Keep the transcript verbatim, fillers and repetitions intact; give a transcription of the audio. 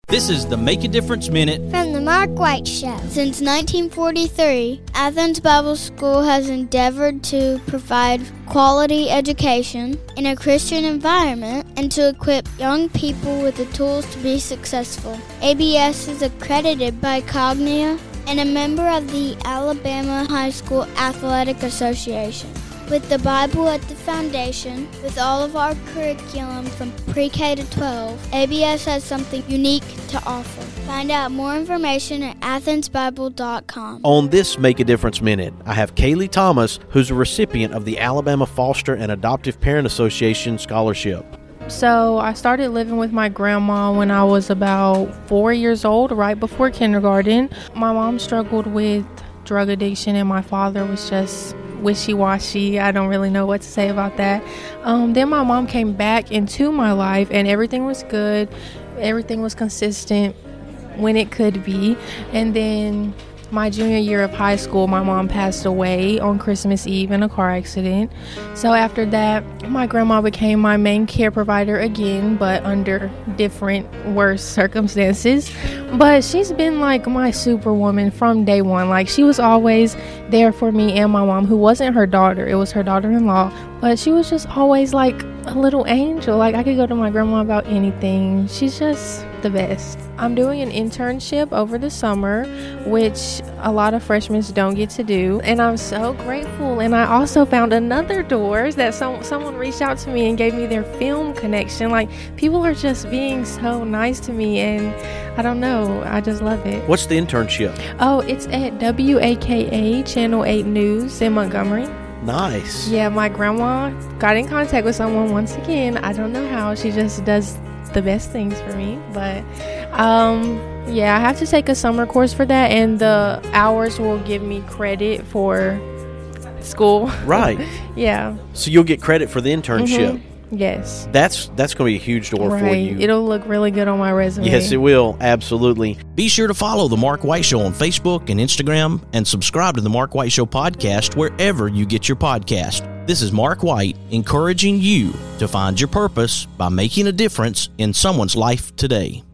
This is the Make a Difference Minute from the Mark White Show. Since nineteen forty-three, Athens Bible School has endeavored to provide quality education in a Christian environment and to equip young people with the tools to be successful. A B S is accredited by Cognia and a member of the Alabama High School Athletic Association. With the Bible at the foundation, with all of our curriculum from pre-K to twelve, A B S has something unique to offer. Find out more information at athens bible dot com. On this Make a Difference Minute, I have Kaylee Thomas, who's a recipient of the Alabama Foster and Adoptive Parent Association Scholarship. So I started living with my grandma when I was about four years old, right before kindergarten. My mom struggled with drug addiction and my father was just wishy-washy. I don't really know what to say about that. Um, then my mom came back into my life and everything was good. Everything was consistent when it could be. And then my junior year of high school, my mom passed away on Christmas Eve in a car accident. So after that, my grandma became my main care provider again, but under different, worse circumstances. But she's been like my superwoman from day one. Like, she was always there for me and my mom, who wasn't her daughter. It was her daughter-in-law. But she was just always like a little angel. Like, I could go to my grandma about anything. She's just the best. I'm doing an internship over the summer, which a lot of freshmen don't get to do, and I'm so grateful. And I also found another door that some someone reached out to me and gave me their film connection. Like, people are just being so nice to me, and I don't know, I just love it. What's the internship? Oh, it's at W A K A Channel eight News in Montgomery. Nice. Yeah, my grandma got in contact with someone once again. I don't know how. She just does the best things for me. But um yeah, I have to take a summer course for that, and the hours will give me credit for school. Right. Yeah. So you'll get credit for the internship. Mm-hmm. Yes. That's that's going to be a huge door right. for you. It'll look really good on my resume. Yes, it will. Absolutely. Be sure to follow The Mark White Show on Facebook and Instagram and subscribe to The Mark White Show podcast wherever you get your podcast. This is Mark White, encouraging you to find your purpose by making a difference in someone's life today.